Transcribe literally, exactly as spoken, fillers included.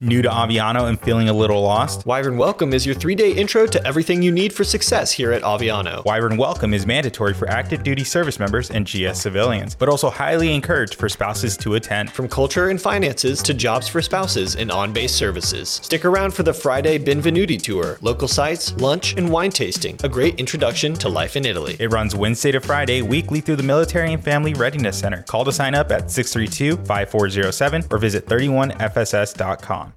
New to Aviano and feeling a little lost? Wyvern Welcome is your three-day intro to everything you need for success here at Aviano. Wyvern Welcome is mandatory for active duty service members and G S civilians, but also highly encouraged for spouses to attend. From culture and finances to jobs for spouses and on-base services. Stick around for the Friday Benvenuti tour, local sites, lunch, and wine tasting. A great introduction to life in Italy. It runs Wednesday to Friday, weekly through the Military and Family Readiness Center. Call to sign up at six three two, five four zero seven or visit thirty one f s s dot com.